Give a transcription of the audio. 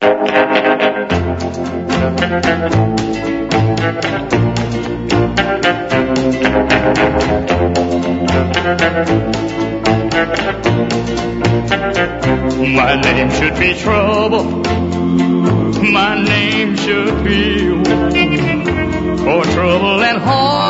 My name should be trouble. My name should be for trouble and harm.